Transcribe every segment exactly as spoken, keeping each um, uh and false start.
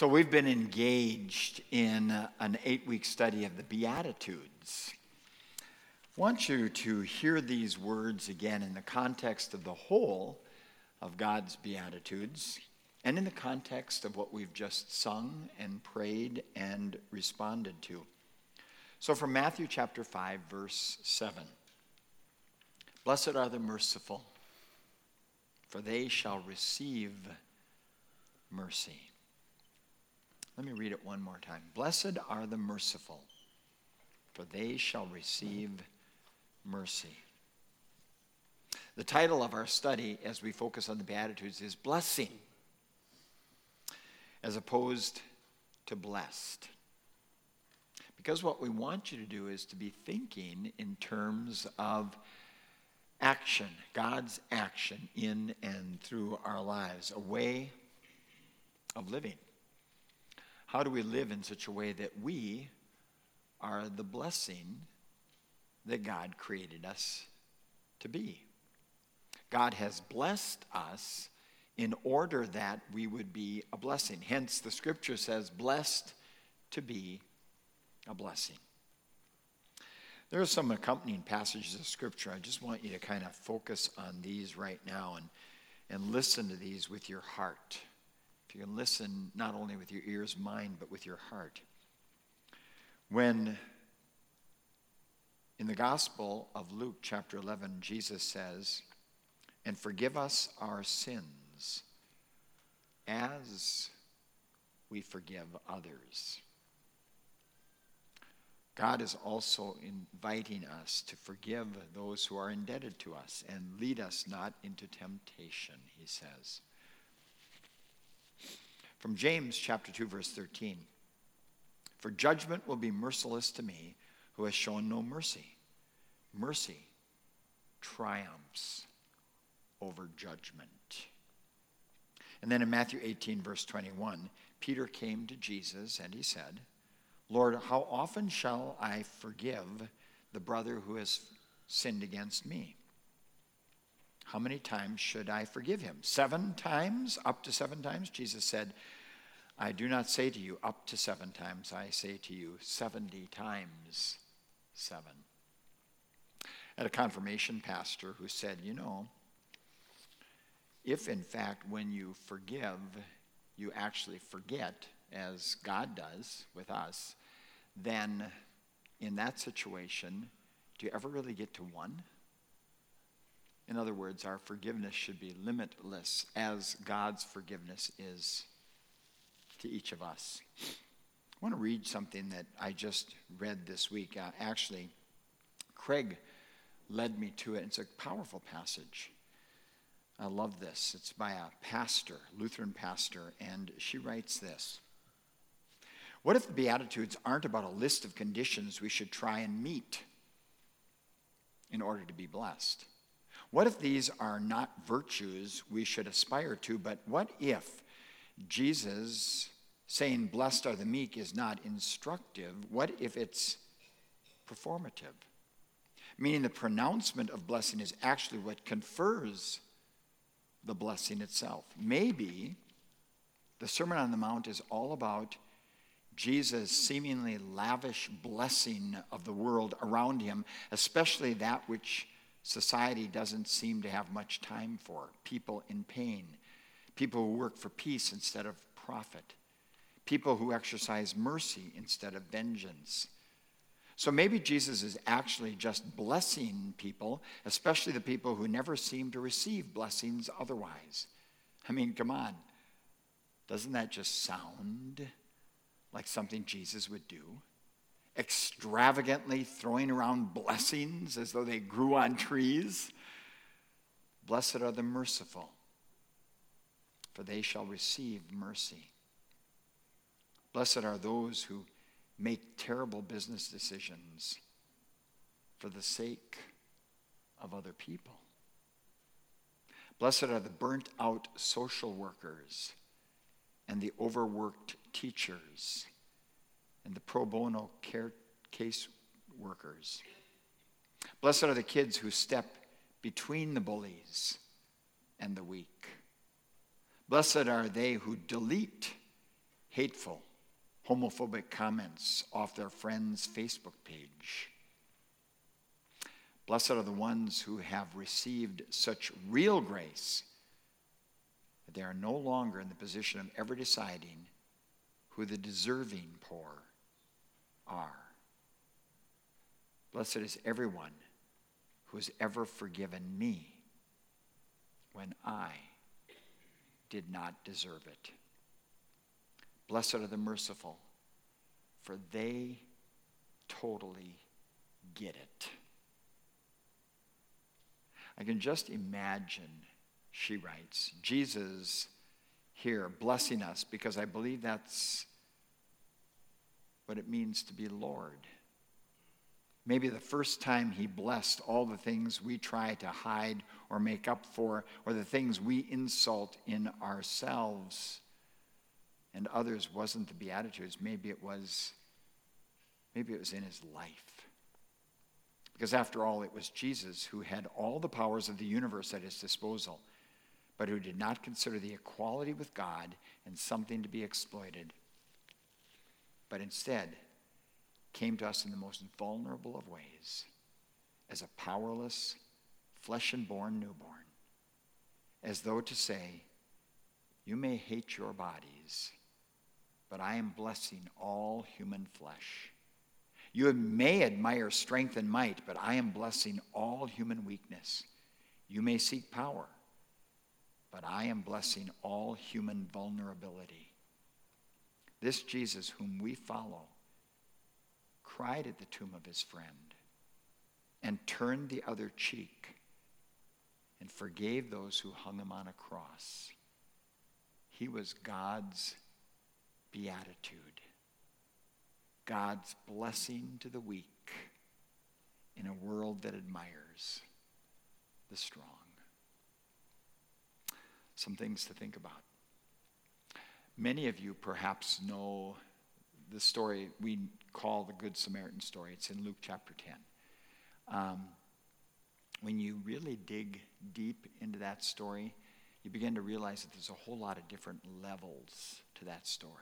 So we've been engaged in uh, an eight-week study of the Beatitudes. I want you to hear these words again in the context of the whole of God's Beatitudes and in the context of what we've just sung and prayed and responded to. So from Matthew chapter five, verse seven. Blessed are the merciful, for they shall receive mercy. Let me read it one more time. Blessed are the merciful, for they shall receive mercy. The title of our study as we focus on the Beatitudes is Blessing, as opposed to blessed. Because what we want you to do is to be thinking in terms of action, God's action in and through our lives, a way of living. How do we live in such a way that we are the blessing that God created us to be? God has blessed us in order that we would be a blessing. Hence, the scripture says, blessed to be a blessing. There are some accompanying passages of scripture. I just want you to kind of focus on these right now and, and listen to these with your heart. If you can listen not only with your ears, mind, but with your heart. When in the Gospel of Luke chapter eleven, Jesus says, and forgive us our sins as we forgive others. God is also inviting us to forgive those who are indebted to us and lead us not into temptation, he says. From James chapter two, verse thirteen, for judgment will be merciless to me who has shown no mercy. Mercy triumphs over judgment. And then in Matthew eighteen, verse twenty-one, Peter came to Jesus and he said, Lord, how often shall I forgive the brother who has sinned against me? How many times should I forgive him? Seven times? Up to seven times? Jesus said, I do not say to you up to seven times. I say to you seventy times seven. I had a confirmation pastor who said, you know, if in fact when you forgive, you actually forget, as God does with us, then in that situation, do you ever really get to one? In other words, our forgiveness should be limitless as God's forgiveness is to each of us. I want to read something that I just read this week. Uh, actually, Craig led me to it. It's a powerful passage. I love this. It's by a pastor, Lutheran pastor, and she writes this. What if the Beatitudes aren't about a list of conditions we should try and meet in order to be blessed? What if these are not virtues we should aspire to, but what if Jesus saying blessed are the meek is not instructive? What if it's performative? Meaning the pronouncement of blessing is actually what confers the blessing itself. Maybe the Sermon on the Mount is all about Jesus' seemingly lavish blessing of the world around him, especially that which society doesn't seem to have much time for. People in pain, people who work for peace instead of profit, people who exercise mercy instead of vengeance. So maybe Jesus is actually just blessing people, especially the people who never seem to receive blessings otherwise. I mean, come on. Doesn't that just sound like something Jesus would do? Extravagantly throwing around blessings as though they grew on trees. Blessed are the merciful, for they shall receive mercy. Blessed are those who make terrible business decisions for the sake of other people. Blessed are the burnt out social workers and the overworked teachers and the pro bono care case workers. Blessed are the kids who step between the bullies and the weak. Blessed are they who delete hateful, homophobic comments off their friend's Facebook page. Blessed are the ones who have received such real grace that they are no longer in the position of ever deciding who the deserving poor are. Blessed is everyone who has ever forgiven me when I did not deserve it. Blessed are the merciful, for they totally get it. I can just imagine, she writes, Jesus here blessing us, because I believe that's what it means to be Lord. Maybe the first time he blessed all the things we try to hide or make up for, or the things we insult in ourselves and others, wasn't the Beatitudes. Maybe it was, maybe it was in his life. Because after all, it was Jesus who had all the powers of the universe at his disposal, but who did not consider the equality with God and something to be exploited, but instead came to us in the most vulnerable of ways, as a powerless, flesh and born newborn, as though to say, you may hate your bodies, but I am blessing all human flesh. You may admire strength and might, but I am blessing all human weakness. You may seek power, but I am blessing all human vulnerability. This Jesus whom we follow cried at the tomb of his friend and turned the other cheek and forgave those who hung him on a cross. He was God's beatitude, God's blessing to the weak in a world that admires the strong. Some things to think about. Many of you perhaps know the story we call the Good Samaritan story. It's in Luke chapter ten. Um, when you really dig deep into that story, you begin to realize that there's a whole lot of different levels to that story.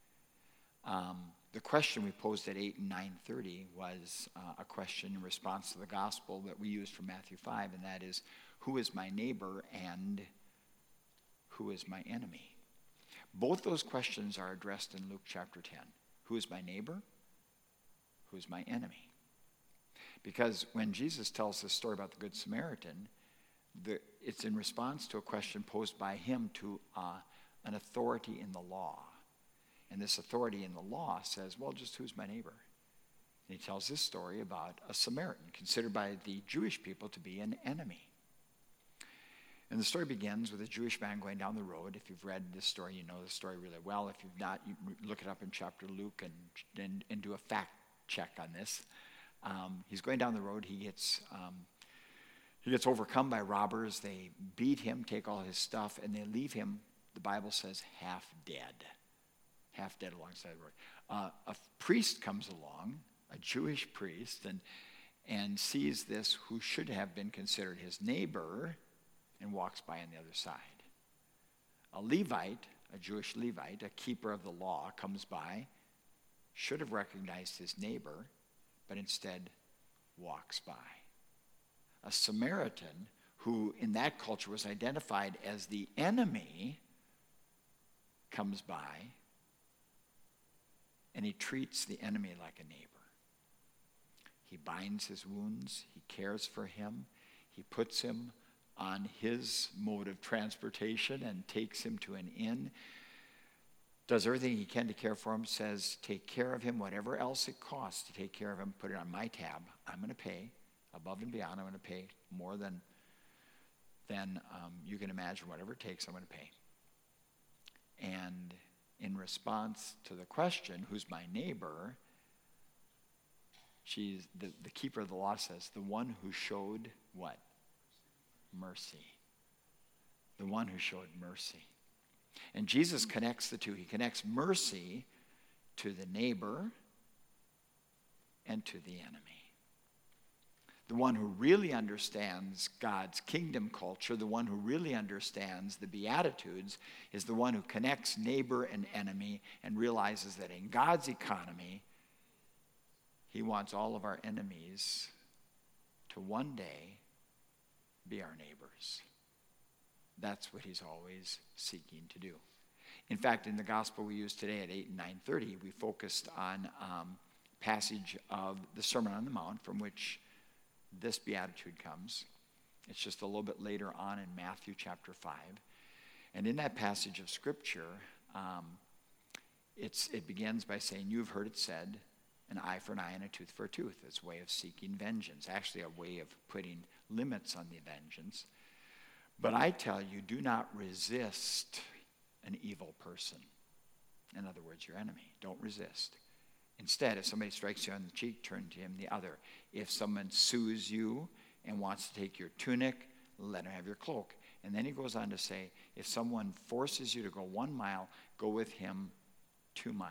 Um, the question we posed at eight and nine thirty was uh, a question in response to the gospel that we used from Matthew five, and that is, who is my neighbor and who is my enemy? Both those questions are addressed in Luke chapter ten. Who is my neighbor? Who is my enemy? Because when Jesus tells this story about the Good Samaritan, the, it's in response to a question posed by him to uh, an authority in the law. And this authority in the law says, well, just who's my neighbor? And he tells this story about a Samaritan, considered by the Jewish people to be an enemy. And the story begins with a Jewish man going down the road. If you've read this story, you know the story really well. If you've not, you look it up in chapter Luke and, and, and do a fact check on this. Um, he's going down the road. He gets, um, he gets overcome by robbers. They beat him, take all his stuff, and they leave him, the Bible says, half dead. Half dead alongside the road. Uh, a priest comes along, a Jewish priest, and, and sees this who should have been considered his neighbor, and walks by on the other side. A Levite, a Jewish Levite, a keeper of the law, comes by, should have recognized his neighbor, but instead walks by. A Samaritan, who in that culture was identified as the enemy, comes by, and he treats the enemy like a neighbor. He binds his wounds, he cares for him, he puts him on his mode of transportation and takes him to an inn, does everything he can to care for him, says, take care of him, whatever else it costs to take care of him, put it on my tab. I'm going to pay above and beyond. I'm going to pay more than, than um, you can imagine. Whatever it takes, I'm going to pay. And in response to the question, who's my neighbor, she's the, the keeper of the law says, the one who showed what? Mercy. The one who showed mercy. And Jesus connects the two. He connects mercy to the neighbor and to the enemy. The one who really understands God's kingdom culture, the one who really understands the Beatitudes, is the one who connects neighbor and enemy and realizes that in God's economy, he wants all of our enemies to one day be our neighbors. That's what he's always seeking to do. In fact, in the gospel we use today at eight and nine thirty, we focused on um, passage of the Sermon on the Mount from which this beatitude comes. It's just a little bit later on in Matthew chapter five. And in that passage of Scripture, um, it's, it begins by saying, you've heard it said, an eye for an eye and a tooth for a tooth. It's a way of seeking vengeance, actually a way of putting limits on the vengeance. But I tell you, do not resist an evil person. In other words, your enemy. Don't resist. Instead, if somebody strikes you on the cheek, turn to him the other. If someone sues you and wants to take your tunic, let him have your cloak. And then he goes on to say, if someone forces you to go one mile, go with him two miles.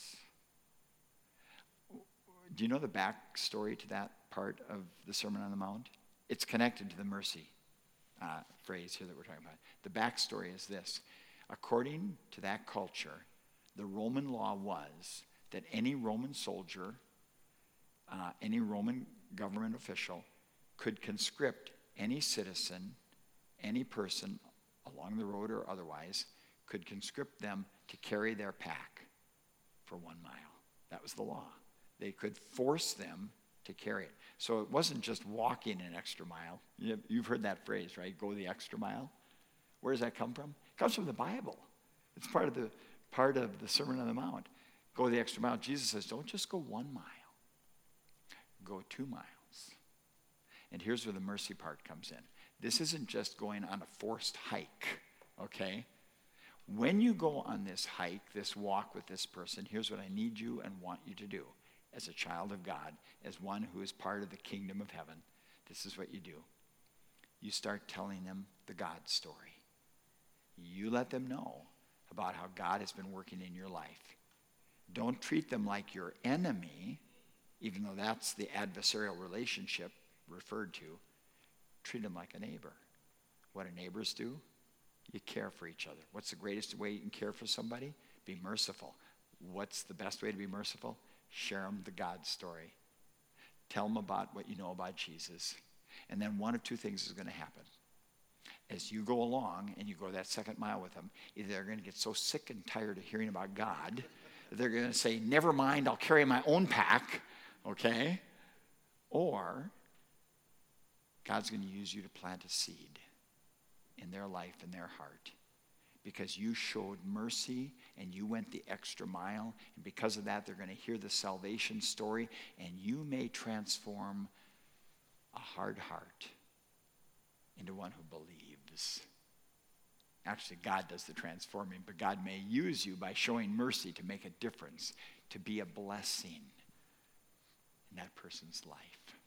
Do you know the backstory to that part of the Sermon on the Mount? It's connected to the mercy uh, phrase here that we're talking about. The backstory is this. According to that culture, the Roman law was that any Roman soldier, uh, any Roman government official could conscript any citizen, any person along the road or otherwise, could conscript them to carry their pack for one mile. That was the law. They could force them to carry it. So it wasn't just walking an extra mile. You've heard that phrase, right? Go the extra mile. Where does that come from? It comes from the Bible. It's part of the part of the Sermon on the Mount. Go the extra mile. Jesus says, don't just go one mile. Go two miles. And here's where the mercy part comes in. This isn't just going on a forced hike, okay? When you go on this hike, this walk with this person, here's what I need you and want you to do. As a child of God, as one who is part of the kingdom of heaven, this is what you do. You start telling them the God story. You let them know about how God has been working in your life. Don't treat them like your enemy, even though that's the adversarial relationship referred to. Treat them like a neighbor. What do neighbors do? You care for each other. What's the greatest way you can care for somebody? Be merciful. What's the best way to be merciful? Share them the God story. Tell them about what you know about Jesus. And then one of two things is going to happen. As you go along and you go that second mile with them, either they're going to get so sick and tired of hearing about God that they're going to say, never mind, I'll carry my own pack, okay? Or God's going to use you to plant a seed in their life and their heart because you showed mercy and you went the extra mile. And because of that, they're going to hear the salvation story, and you may transform a hard heart into one who believes. Actually, God does the transforming, but God may use you by showing mercy to make a difference, to be a blessing in that person's life.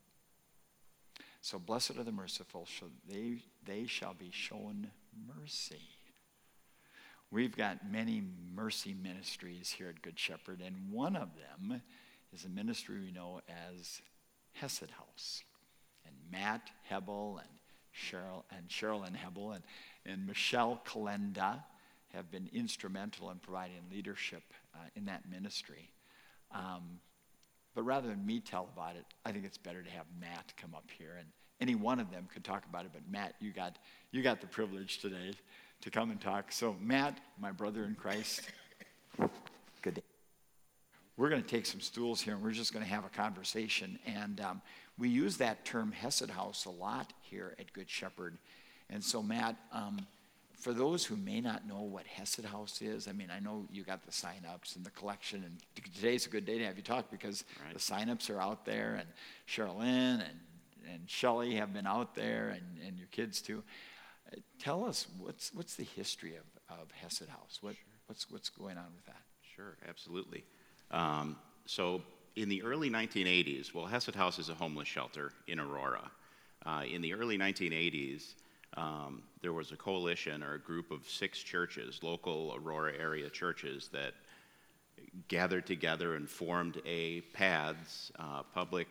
So blessed are the merciful, so they, they shall be shown mercy. We've got many mercy ministries here at Good Shepherd, and one of them is a ministry we know as Hesed House. And Matt Hebel and Cheryl and Sherilyn Hebel and, and Michelle Kalenda have been instrumental in providing leadership uh, in that ministry. Um, but rather than me tell about it, I think it's better to have Matt come up here, and any one of them could talk about it. But Matt, you got you got the privilege today to come and talk. So Matt, my brother in Christ, good day. We're going to take some stools here, and we're just going to have a conversation. And um, we use that term Hesed House a lot here at Good Shepherd. And so, Matt, um, for those who may not know what Hesed House is, I mean, I know you got the sign-ups and the collection, and today's a good day to have you talk because right. The sign-ups are out there, and Sherilyn and, and Shelley have been out there, and, and your kids too. Uh, tell us, what's what's the history of, of Hesed House? What, sure. what's, what's going on with that? Sure, absolutely. Um, so in the early nineteen eighties, well, Hesed House is a homeless shelter in Aurora. Uh, in the early nineteen eighties, um, there was a coalition or a group of six churches, local Aurora area churches, that gathered together and formed a PADS, uh, Public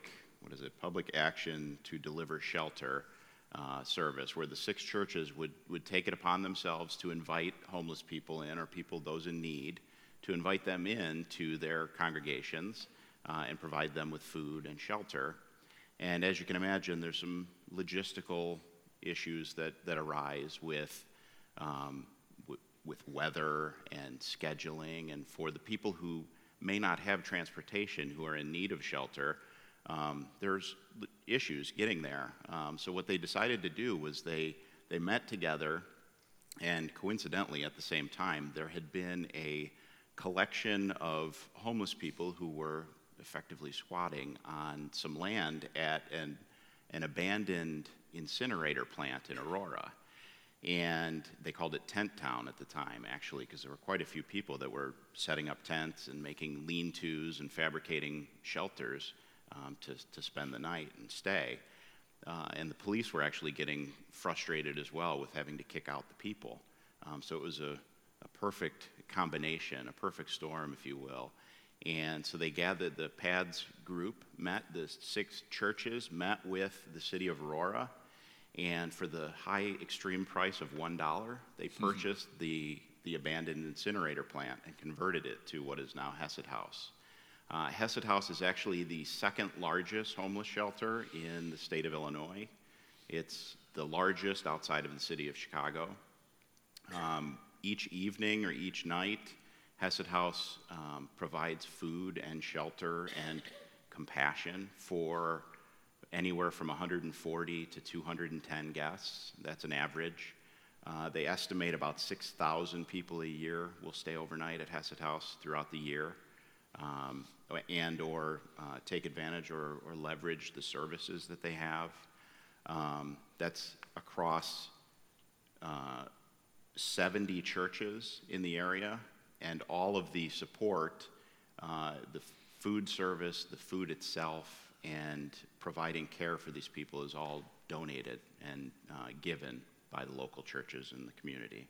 what is it, public action to deliver shelter uh, service, where the six churches would, would take it upon themselves to invite homeless people in, or people, those in need, to invite them in to their congregations uh, and provide them with food and shelter. And as you can imagine, there's some logistical issues that, that arise with, um, w- with weather and scheduling, and for the people who may not have transportation, who are in need of shelter, um, there's issues getting there. Um, so what they decided to do was they, they met together, and coincidentally at the same time, there had been a collection of homeless people who were effectively squatting on some land at an, an abandoned incinerator plant in Aurora. And they called it Tent Town at the time, actually, because there were quite a few people that were setting up tents and making lean-tos and fabricating shelters um, to, to spend the night and stay. Uh, and the police were actually getting frustrated as well with having to kick out the people. Um, so it was a, a perfect combination, a perfect storm, if you will. And so they gathered, the P A D S group met, the six churches met with the city of Aurora, and for the high extreme price of one dollar, they purchased mm-hmm. the, the abandoned incinerator plant and converted it to what is now Hesed House. Uh, Hesed House is actually the second largest homeless shelter in the state of Illinois. It's the largest outside of the city of Chicago. Um, each evening or each night, Hesed House um, provides food and shelter and compassion for anywhere from one hundred forty to two hundred ten guests. That's an average. Uh, they estimate about six thousand people a year will stay overnight at Hesed House throughout the year, um, and or uh, take advantage or, or leverage the services that they have. Um, that's across uh, seventy churches in the area. And all of the support, uh, the food service, the food itself, and providing care for these people is all donated and uh, given by the local churches in the community.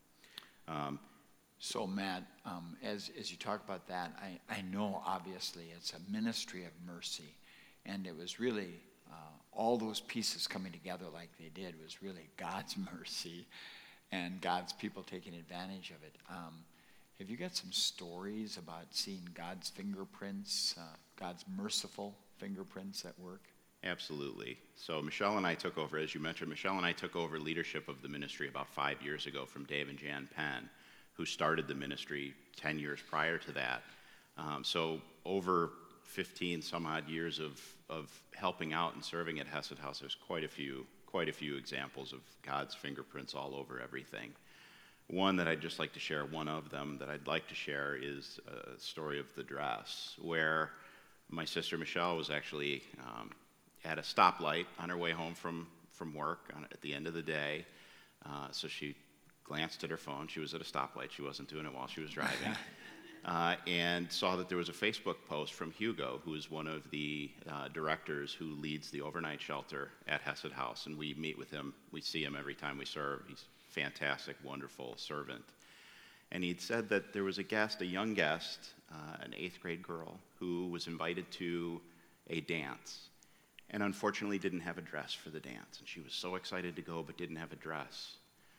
Um, so Matt, um, as, as you talk about that, I, I know obviously it's a ministry of mercy, and it was really, uh, all those pieces coming together like they did was really God's mercy and God's people taking advantage of it. Um, Have you got some stories about seeing God's fingerprints, uh, God's merciful fingerprints at work? Absolutely. So Michelle and I took over, as you mentioned, Michelle and I took over leadership of the ministry about five years ago from Dave and Jan Penn, who started the ministry ten years prior to that. Um, so over fifteen some odd years of, of helping out and serving at Hesed House, there's quite a few, quite a few examples of God's fingerprints all over everything. One that I'd just like to share, one of them that I'd like to share is a story of the dress, where my sister Michelle was actually um, at a stoplight on her way home from, from work on, at the end of the day. Uh, so she glanced at her phone. She was at a stoplight. She wasn't doing it while she was driving. uh, and saw that there was a Facebook post from Hugo, who is one of the uh, directors who leads the overnight shelter at Hesed House. And we meet with him. We see him every time we serve. He's fantastic, wonderful servant. And he'd said that there was a guest, a young guest, uh, an eighth grade girl, who was invited to a dance and unfortunately didn't have a dress for the dance. And she was so excited to go but didn't have a dress.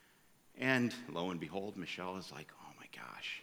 And lo and behold, Michelle is like, oh my gosh.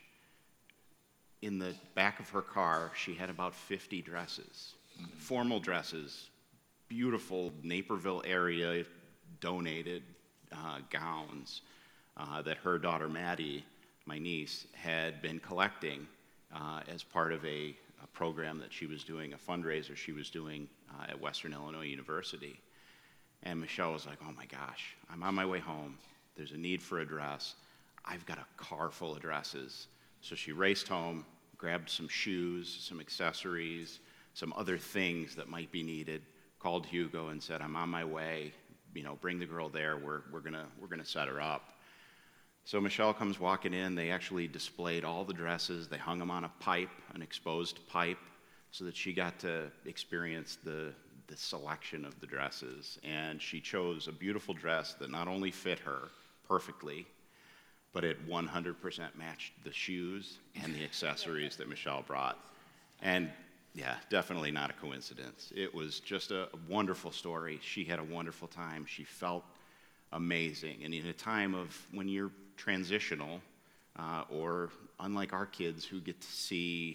In the back of her car, she had about fifty dresses, mm-hmm. formal dresses, beautiful Naperville area donated Uh, gowns uh, that her daughter Maddie, my niece, had been collecting uh, as part of a, a program that she was doing, a fundraiser she was doing uh, at Western Illinois University. And Michelle was like, oh my gosh, I'm on my way home. There's a need for a dress. I've got a car full of dresses. So she raced home, grabbed some shoes, some accessories, some other things that might be needed, called Hugo and said, I'm on my way. You know, bring the girl there. We're we're gonna we're gonna set her up. So Michelle comes walking in. They actually displayed all the dresses. They hung them on a pipe, an exposed pipe, so that she got to experience the the selection of the dresses. And she chose a beautiful dress that not only fit her perfectly, but it one hundred percent matched the shoes and the accessories that Michelle brought. And Yeah, definitely not a coincidence. It was just a wonderful story. She had a wonderful time. She felt amazing. And in a time of when you're transitional, uh, or unlike our kids who get to see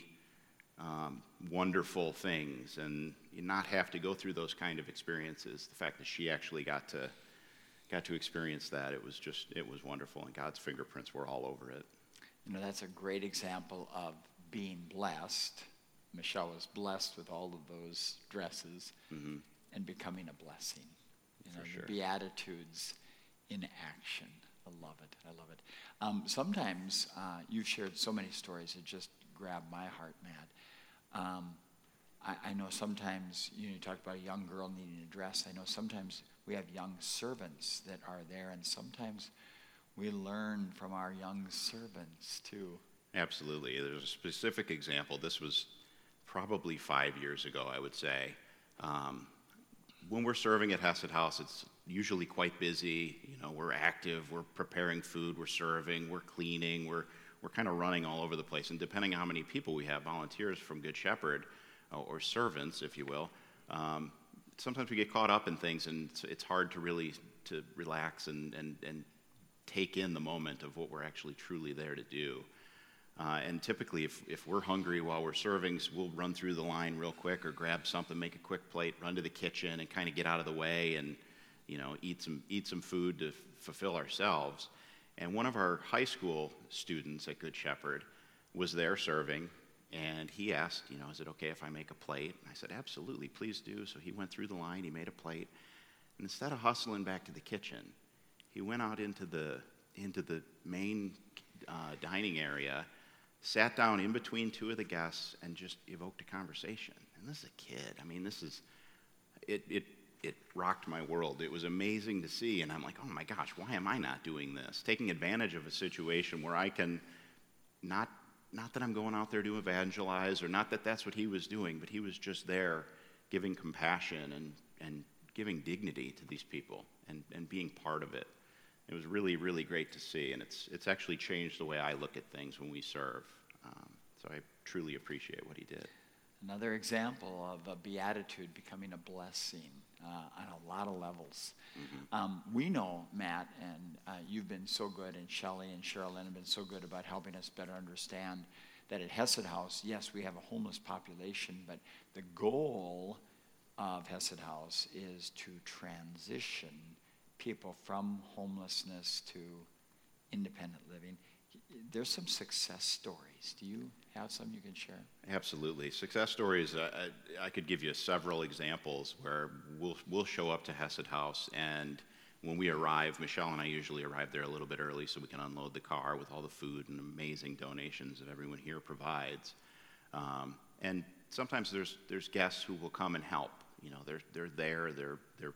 um, wonderful things and you not have to go through those kind of experiences, the fact that she actually got to got to experience that, it was just, it was wonderful, and God's fingerprints were all over it. You know, that's a great example of being blessed. Michelle was blessed with all of those dresses Mm-hmm. and becoming a blessing. You know, For sure. the Beatitudes in action. I love it. I love it. Um, sometimes uh, you've shared so many stories that just grab my heart, Matt. Um, I, I know sometimes, you know, you talked about a young girl needing a dress. I know sometimes we have young servants that are there, and sometimes we learn from our young servants too. Absolutely. There's a specific example. This was probably five years ago, I would say. Um, when we're serving at Hesed House, it's usually quite busy. You know, we're active, we're preparing food, we're serving, we're cleaning, we're we're kind of running all over the place. And depending on how many people we have, volunteers from Good Shepherd, uh, or servants, if you will, um, sometimes we get caught up in things, and it's, it's hard to really to relax and, and, and take in the moment of what we're actually truly there to do. Uh, and typically, if, if we're hungry while we're serving, so we'll run through the line real quick or grab something, make a quick plate, run to the kitchen, and kind of get out of the way and, you know, eat some eat some food to f- fulfill ourselves. And one of our high school students at Good Shepherd was there serving, and he asked, you know, is it okay if I make a plate? And I said, absolutely, please do. So he went through the line, he made a plate, and instead of hustling back to the kitchen, he went out into the into the main uh, dining area, sat down in between two of the guests, and just evoked a conversation. And this is a kid. I mean, this is, it, it, it rocked my world. It was amazing to see, and I'm like, oh my gosh, why am I not doing this? Taking advantage of a situation where I can, not, not that I'm going out there to evangelize, or not that that's what he was doing, but he was just there giving compassion and, and giving dignity to these people and, and being part of it. It was really, really great to see, and it's it's actually changed the way I look at things when we serve. Um, so I truly appreciate what he did. Another example of a beatitude becoming a blessing uh, on a lot of levels. Mm-hmm. Um, we know, Matt, and uh, you've been so good, and Shelley and Sherilyn have been so good about helping us better understand that at Hesed House, yes, we have a homeless population, but the goal of Hesed House is to transition people from homelessness to independent living. There's some success stories. Do you have some you can share? Absolutely. Success stories, uh, I, I could give you several examples where we'll, we'll show up to Hesed House, and when we arrive, Michelle and I usually arrive there a little bit early so we can unload the car with all the food and amazing donations that everyone here provides. Um, and sometimes there's there's guests who will come and help. You know, they're they're there, they're they're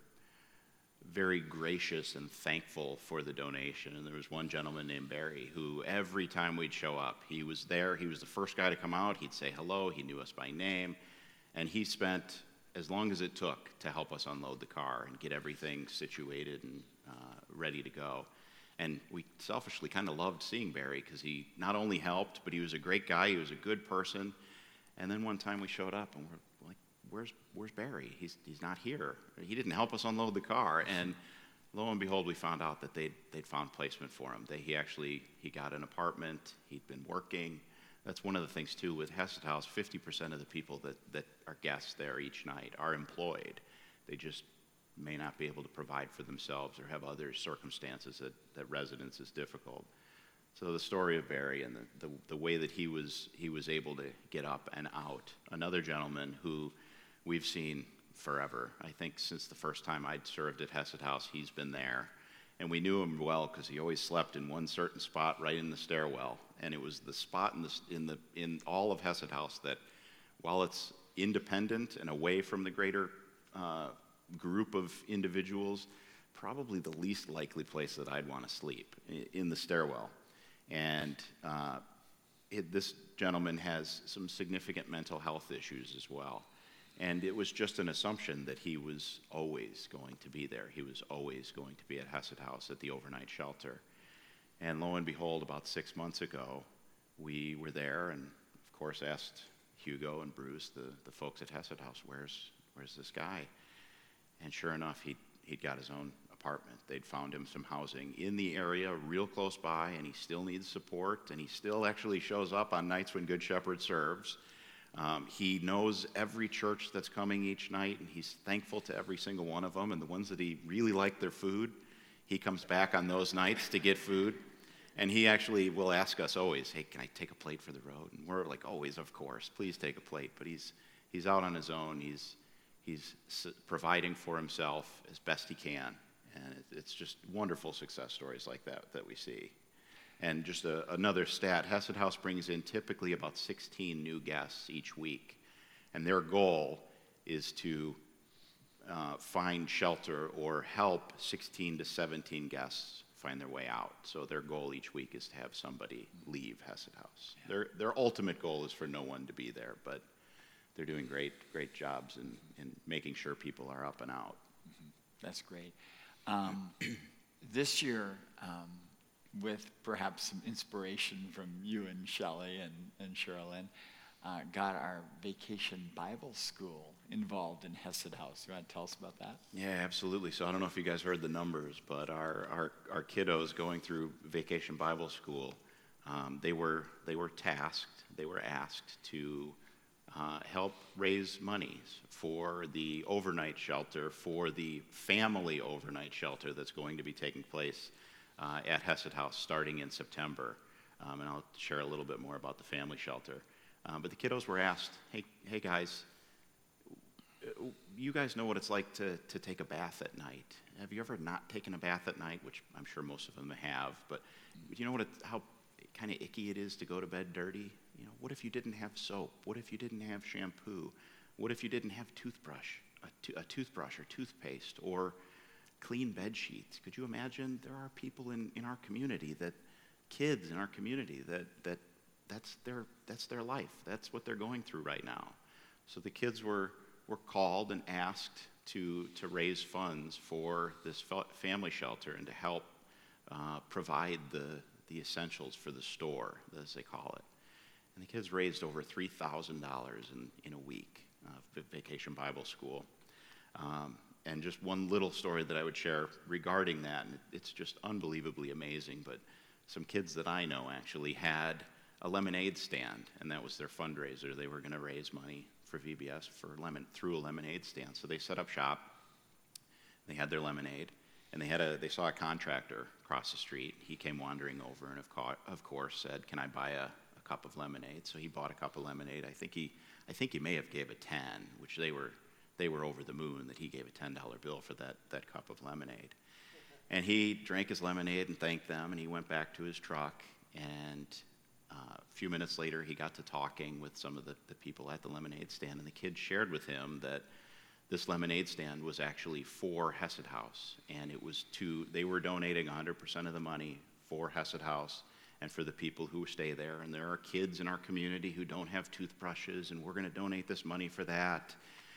very gracious and thankful for the donation. And there was one gentleman named Barry who every time we'd show up, he was there. He was the first guy to come out. He'd say hello. He knew us by name. And he spent as long as it took to help us unload the car and get everything situated and uh, ready to go. And we selfishly kind of loved seeing Barry because he not only helped, but he was a great guy. He was a good person. And then one time we showed up and we're like, Where's where's Barry? He's he's not here. He didn't help us unload the car. And lo and behold, we found out that they'd they'd found placement for him. That he actually he got an apartment. He'd been working. That's one of the things too with Hesed House. fifty percent of the people that that are guests there each night are employed. They just may not be able to provide for themselves or have other circumstances that that residence is difficult. So the story of Barry and the, the the way that he was he was able to get up and out. Another gentleman who we've seen forever. I think since the first time I'd served at Hesed House, he's been there. And we knew him well because he always slept in one certain spot right in the stairwell. And it was the spot in, the, in, the, in all of Hesed House that, while it's independent and away from the greater uh, group of individuals, probably the least likely place that I'd want to sleep, in the stairwell. And uh, it, this gentleman has some significant mental health issues as well. And it was just an assumption that he was always going to be there. He was always going to be at Hesed House at the overnight shelter. And lo and behold, about six months ago, we were there and, of course, asked Hugo and Bruce, the, the folks at Hesed House, where's, where's this guy? And sure enough, he'd, he'd got his own apartment. They'd found him some housing in the area, real close by, and he still needs support, and he still actually shows up on nights when Good Shepherd serves. Um, he knows every church that's coming each night, and he's thankful to every single one of them, and the ones that he really like their food, he comes back on those nights to get food. And he actually will ask us always, hey, can I take a plate for the road? And we're like, always, of course, please take a plate. But he's he's out on his own. He's he's providing for himself as best he can. And it, it's just wonderful success stories like that that we see. And just a, another stat, Hesed House brings in typically about sixteen new guests each week. And their goal is to uh, find shelter or help sixteen to seventeen guests find their way out. So their goal each week is to have somebody leave Hesed House. Yeah. Their their ultimate goal is for no one to be there, but they're doing great great jobs in, in making sure people are up and out. Mm-hmm. That's great. Um, this year, um, with perhaps some inspiration from you and Shelley and, and Sherilyn, uh, got our Vacation Bible School involved in Hesed House. You want to tell us about that? Yeah, absolutely. So I don't know if you guys heard the numbers, but our our, our kiddos going through Vacation Bible School, um, they were they were tasked, they were asked to uh, help raise monies for the overnight shelter, for the family overnight shelter that's going to be taking place uh, at Hesed House starting in September. Um, and I'll share a little bit more about the family shelter. Uh, but the kiddos were asked, hey, hey guys, you guys know what it's like to, to take a bath at night. Have you ever not taken a bath at night? Which I'm sure most of them have. But do you know what it, how kind of icky it is to go to bed dirty? You know, what if you didn't have soap? What if you didn't have shampoo? What if you didn't have toothbrush, a, to, a toothbrush or toothpaste or clean bed sheets? Could you imagine? There are people in, in our community that, kids in our community that that that's their that's their life. That's what they're going through right now. So the kids were were called and asked to to raise funds for this family shelter and to help uh, provide the the essentials for the store, as they call it. And the kids raised over three thousand dollars in in a week of Vacation Bible School. Um, and just one little story that I would share regarding that, and it's just unbelievably amazing. But some kids that I know actually had a lemonade stand, and that was their fundraiser. They were going to raise money for V B S for lemon through a lemonade stand. So they set up shop. They had their lemonade, and they had a they saw a contractor across the street. He came wandering over, and of, co- of course said, "Can I buy a, a cup of lemonade?" So he bought a cup of lemonade. I think he I think he may have gave a ten, which they were they were over the moon that he gave a ten dollar bill for that that cup of lemonade. And he drank his lemonade and thanked them, and he went back to his truck. And uh, a few minutes later, he got to talking with some of the, the people at the lemonade stand, and the kids shared with him that this lemonade stand was actually for Hesed House, and it was to, they were donating one hundred percent of the money for Hesed House and for the people who stay there. And there are kids in our community who don't have toothbrushes, and we're going to donate this money for that.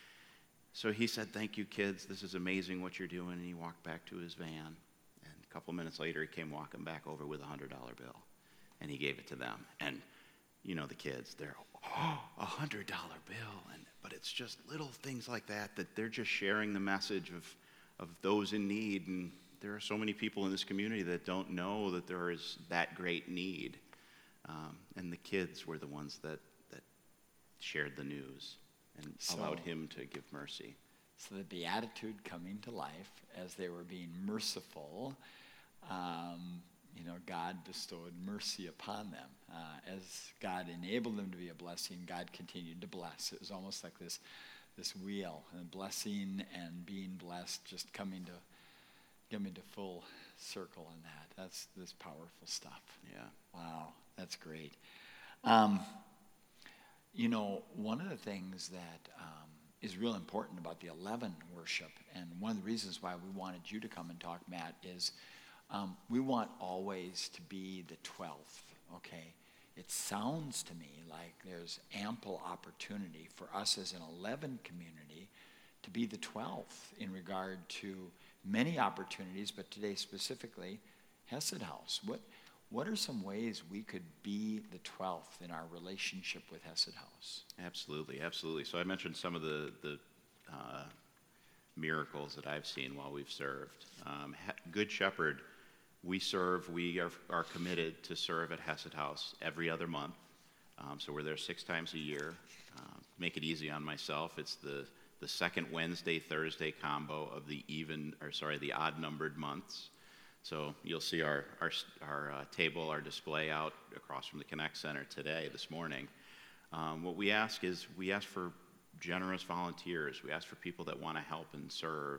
So he said, "Thank you, kids. This is amazing what you're doing." And he walked back to his van. And a couple minutes later, he came walking back over with a one hundred dollar bill. And he gave it to them. And, you know, the kids, they're, oh, a one hundred dollar bill. And but it's just little things like that, that they're just sharing the message of, of those in need. And there are so many people in this community that don't know that there is that great need. Um, and the kids were the ones that, that shared the news and So- allowed him to give mercy. So the Beatitude coming to life as they were being merciful, um, you know, God bestowed mercy upon them. Uh, as God enabled them to be a blessing, God continued to bless. It was almost like this this wheel, and blessing and being blessed just coming to coming to full circle on that. That's this powerful stuff. Yeah. Wow, that's great. Um, you know, one of the things that um, is real important about the eleven worship, and one of the reasons why we wanted you to come and talk, Matt, is um, we want always to be the twelfth, okay? It sounds to me like there's ample opportunity for us as an eleven community to be the twelfth in regard to many opportunities, but today specifically, Hesed House. What, what are some ways we could be the twelfth in our relationship with Hesed House? Absolutely, absolutely. So I mentioned some of the, the uh, miracles that I've seen while we've served. Um, Good Shepherd, we serve, we are, are committed to serve at Hesed House every other month. Um, so we're there six times a year. Uh, make it easy on myself. It's the, the second Wednesday, Thursday combo of the even, or sorry, the odd-numbered months. So you'll see our, our, our uh, table, our display out across from the Connect Center today, this morning. Um, what we ask is, we ask for generous volunteers. We ask for people that want to help and serve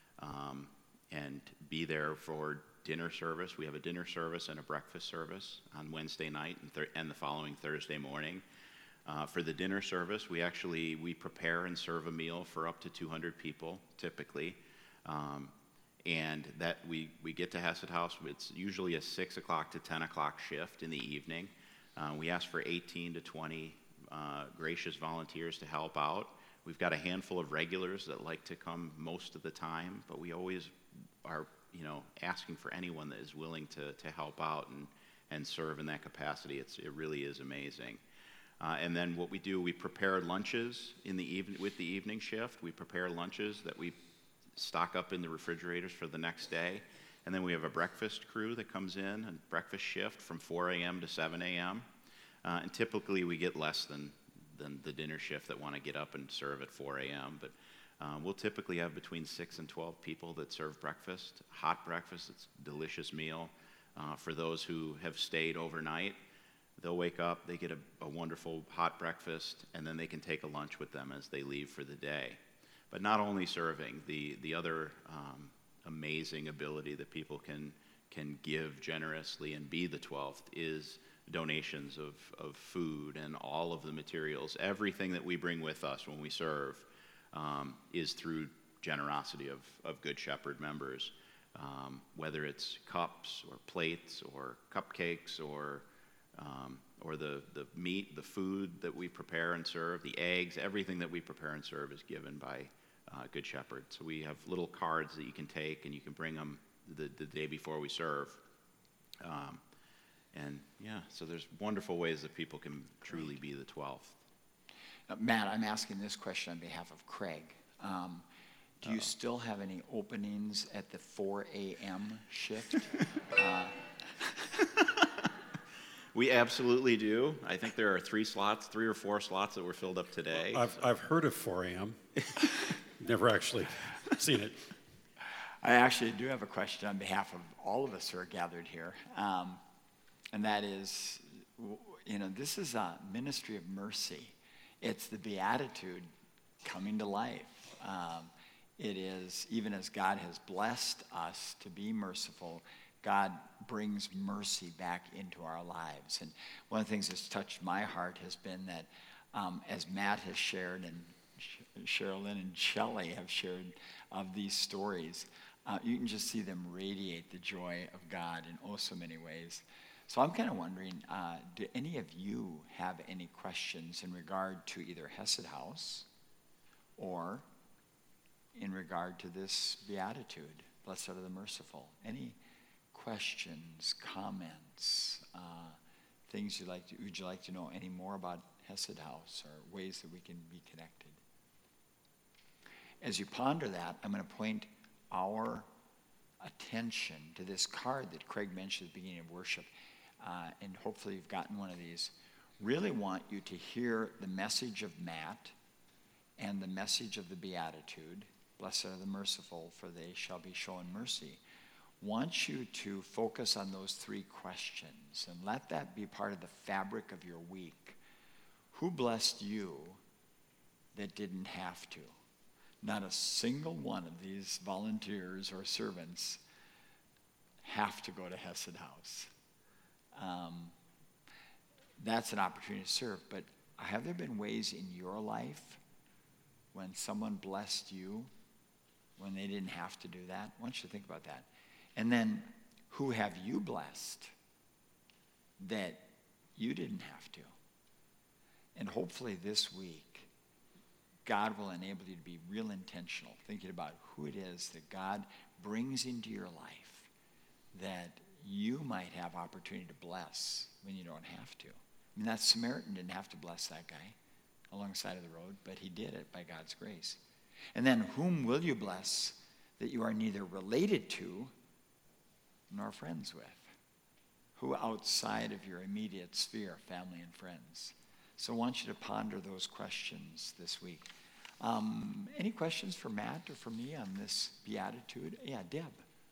um, and be there for dinner service. We have a dinner service and a breakfast service on Wednesday night and, th- and the following Thursday morning. Uh, for the dinner service, we actually, we prepare and serve a meal for up to two hundred people, typically. Um, and that we, we get to Hesed House. It's usually a six o'clock to ten o'clock shift in the evening. Uh, we ask for eighteen to twenty uh, gracious volunteers to help out. We've got a handful of regulars that like to come most of the time, but we always are, you know, asking for anyone that is willing to, to help out and, and serve in that capacity. It's, it really is amazing. Uh, and then what we do, we prepare lunches in the evening with the evening shift. We prepare lunches that we stock up in the refrigerators for the next day. And then we have a breakfast crew that comes in, a breakfast shift from four a.m. to seven a.m. Uh, and typically we get less than, than the dinner shift that want to get up and serve at four a.m. But uh, we'll typically have between six and twelve people that serve breakfast, hot breakfast. It's a delicious meal. Uh, for those who have stayed overnight, they'll wake up, they get a, a wonderful hot breakfast, and then they can take a lunch with them as they leave for the day. But not only serving, the, the other um, amazing ability that people can, can give generously and be the twelfth is donations of, of food and all of the materials. Everything that we bring with us when we serve um, is through generosity of, of Good Shepherd members, um, whether it's cups or plates or cupcakes or Um, or the, the meat, the food that we prepare and serve, the eggs, everything that we prepare and serve is given by uh, Good Shepherd. So we have little cards that you can take and you can bring them the, the day before we serve. Um, and yeah, so there's wonderful ways that people can truly be the twelfth. Uh, Matt, I'm asking this question on behalf of Craig. Um, do you Uh-oh. still have any openings at the four a.m. shift? uh, We absolutely do. I think there are three slots, three or four slots that were filled up today. I've, so. I've heard of four a.m. Never actually seen it. I actually do have a question on behalf of all of us who are gathered here. Um, and that is, w- you know, this is a ministry of mercy. It's the Beatitude coming to life. Um, it is, even as God has blessed us to be merciful, God brings mercy back into our lives. And one of the things that's touched my heart has been that um, as Matt has shared and Sherilyn and Shelley have shared of these stories, uh, you can just see them radiate the joy of God in oh so many ways. So I'm kind of wondering, uh, do any of you have any questions in regard to either Hesed House or in regard to this beatitude, blessed are the merciful? Any questions, comments, uh, things you'd like to, would you like to know any more about Hesed House or ways that we can be connected? As you ponder that, I'm going to point our attention to this card that Craig mentioned at the beginning of worship, uh, and hopefully you've gotten one of these. Really want you to hear the message of Matt and the message of the Beatitude, blessed are the merciful, for they shall be shown mercy. Want you to focus on those three questions and let that be part of the fabric of your week. Who blessed you that didn't have to? Not a single one of these volunteers or servants have to go to Hesed House. Um, that's an opportunity to serve, but have there been ways in your life when someone blessed you when they didn't have to do that? I want you to think about that. And then, who have you blessed that you didn't have to? And hopefully this week, God will enable you to be real intentional, thinking about who it is that God brings into your life that you might have opportunity to bless when you don't have to. I mean, that Samaritan didn't have to bless that guy alongside of the road, but he did it by God's grace. And then, whom will you bless that you are neither related to nor friends with? Who outside of your immediate sphere, family and friends? So I want you to ponder those questions this week. Um, any questions for Matt or for me on this beatitude? Yeah, Deb.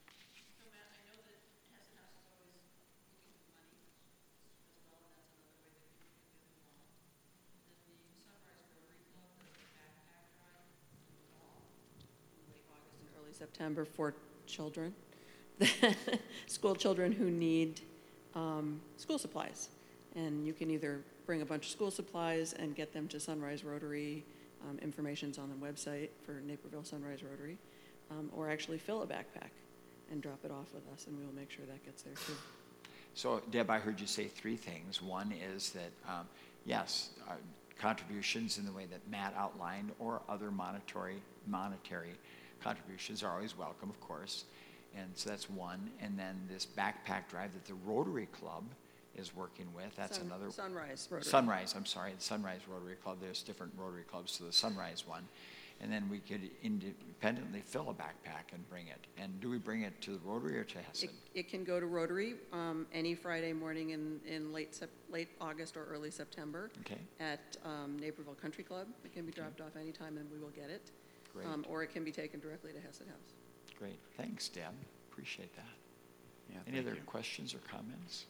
September for children, school children who need um, school supplies. And you can either bring a bunch of school supplies and get them to Sunrise Rotary. Um, information's on the website for Naperville Sunrise Rotary, um, or actually fill a backpack and drop it off with us, and we will make sure that gets there too. So, Deb, I heard you say three things. One is that, um, yes, uh, contributions in the way that Matt outlined or other monetary, monetary contributions are always welcome, of course. And so that's one. And then this backpack drive that the Rotary Club is working with, that's Sun, another. Sunrise Rotary. Sunrise, I'm sorry, the Sunrise Rotary Club. There's different Rotary Clubs to the Sunrise one. And then we could independently fill a backpack and bring it. And do we bring it to the Rotary or to Hesed? It, it can go to Rotary um, any Friday morning in, in late sep- late August or early September. Okay. At um, Naperville Country Club. It can be dropped off anytime and we will get it. Great. Um, or it can be taken directly to Hesed House. Great. Thanks, Deb. Appreciate that. Yeah, Any thank other you. questions or comments?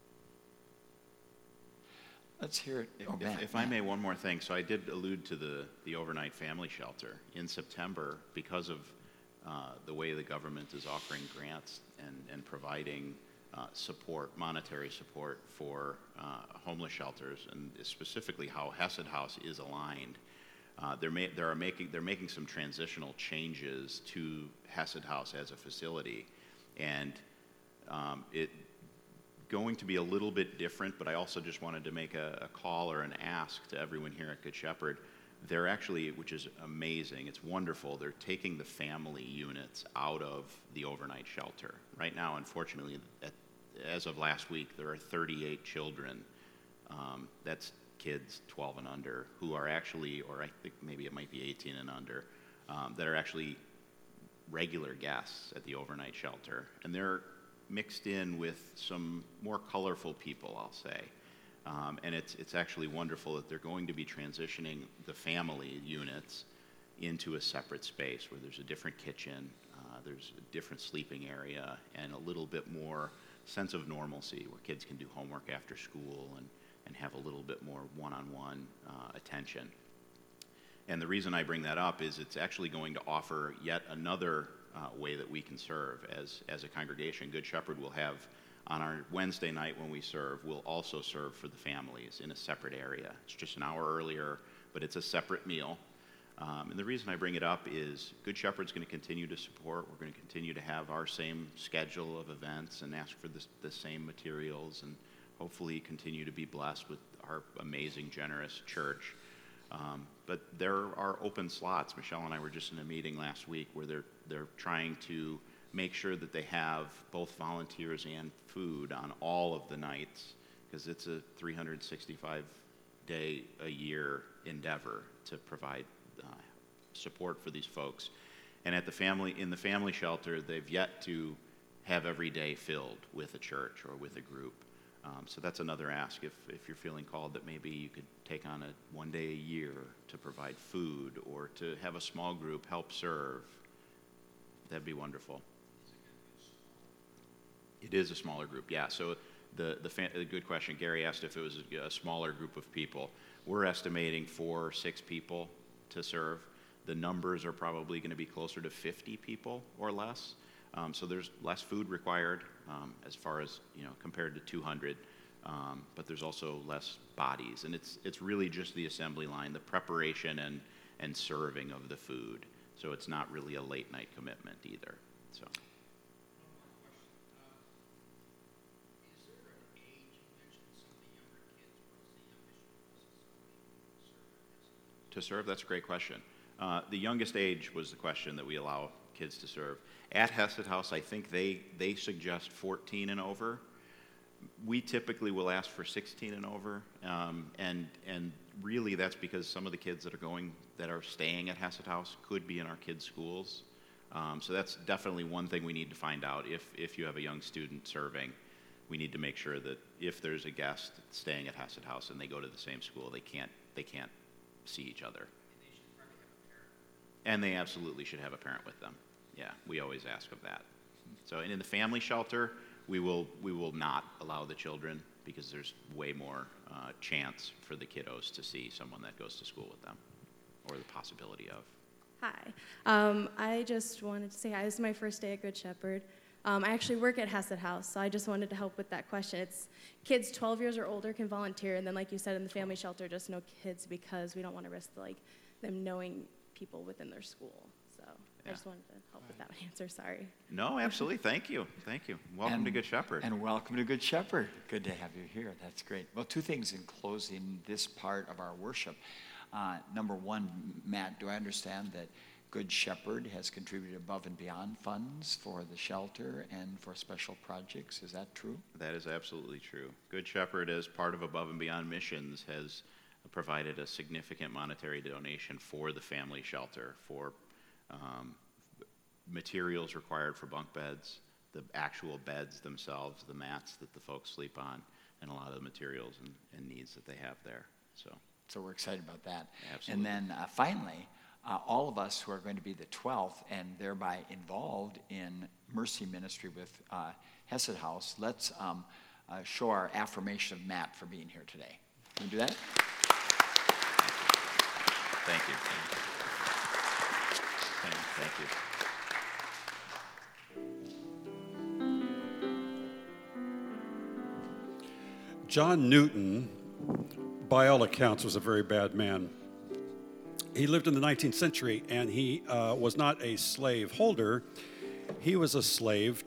Let's hear it. If, Oh, if- Matt, if I Matt. may, one more thing. So I did allude to the, the overnight family shelter. In September, because of uh, the way the government is offering grants and, and providing uh, support, monetary support for uh, homeless shelters, and specifically how Hesed House is aligned, uh, they're, ma- they're, making, they're making some transitional changes to Hesed House as a facility. And um, it going to be a little bit different, but I also just wanted to make a, a call or an ask to everyone here at Good Shepherd. They're actually, which is amazing, it's wonderful, they're taking the family units out of the overnight shelter. Right now, unfortunately, at, as of last week, there are thirty-eight children, um, that's kids twelve and under, who are actually, or I think maybe it might be eighteen and under, um, that are actually regular guests at the overnight shelter. And they're mixed in with some more colorful people, I'll say. Um, and it's, it's actually wonderful that they're going to be transitioning the family units into a separate space where there's a different kitchen, uh, there's a different sleeping area, and a little bit more sense of normalcy where kids can do homework after school and, and have a little bit more one-on-one uh, attention. And the reason I bring that up is it's actually going to offer yet another uh, way that we can serve as, as a congregation. Good Shepherd will have, on our Wednesday night when we serve, we'll also serve for the families in a separate area. It's just an hour earlier, but it's a separate meal. Um, and the reason I bring it up is Good Shepherd's going to continue to support. We're going to continue to have our same schedule of events and ask for the, the same materials and hopefully continue to be blessed with our amazing, generous church. Um, but there are open slots. Michelle and I were just in a meeting last week where they're they're trying to make sure that they have both volunteers and food on all of the nights, because it's a three hundred sixty-five day a year endeavor to provide uh, support for these folks. And at the family in the family shelter, they've yet to have every day filled with a church or with a group. Um, so that's another ask if, if you're feeling called that maybe you could take on a one day a year to provide food or to have a small group help serve. That'd be wonderful. It is a smaller group, yeah. So the, the, fa- the good question, Gary asked if it was a, a smaller group of people. We're estimating four or six people to serve. The numbers are probably going to be closer to fifty people or less. Um, so there's less food required um, as far as, you know, compared to two hundred, um, but there's also less bodies. And it's it's really just the assembly line, the preparation and, and serving of the food. So it's not really a late night commitment either. So. To serve? That's a great question. Uh, the youngest age was the question that we allow kids to serve. At Hesed House, I think they, they suggest fourteen and over. We typically will ask for sixteen and over, um, and and really that's because some of the kids that are going, that are staying at Hesed House could be in our kids' schools. Um, so that's definitely one thing we need to find out. If if you have a young student serving, we need to make sure that if there's a guest staying at Hesed House and they go to the same school, they can't they can't see each other. And they absolutely should have a parent with them. Yeah, we always ask of that. So, and in the family shelter, we will we will not allow the children because there's way more uh, chance for the kiddos to see someone that goes to school with them, or the possibility of. Hi. Um, I just wanted to say hi. This is my first day at Good Shepherd. Um, I actually work at Hesed House, so I just wanted to help with that question. It's kids twelve years or older can volunteer, and then like you said, in the family shelter, just no kids because we don't want to risk like them knowing people within their school. So Yeah. I just wanted to help with that answer. Sorry. No, absolutely. Thank you. Thank you. Welcome And- to Good Shepherd. And welcome to Good Shepherd. Good to have you here. That's great. Well, two things in closing this part of our worship. Uh, number one, Matt, do I understand that Good Shepherd has contributed above and beyond funds for the shelter and for special projects? Is that true? That is absolutely true. Good Shepherd, as part of Above and Beyond Missions, has provided a significant monetary donation for the family shelter, for um, materials required for bunk beds, the actual beds themselves, the mats that the folks sleep on, and a lot of the materials and, and needs that they have there. So, So we're excited about that. Absolutely. And then uh, finally, uh, all of us who are going to be the twelfth and thereby involved in mercy ministry with uh, Hesed House, let's um, uh, show our affirmation of Matt for being here today. Can we do that? thank you. Thank you. Thank you. John Newton, by all accounts, was a very bad man. He lived in the nineteenth century, and he uh, was not a slave holder. He was a slave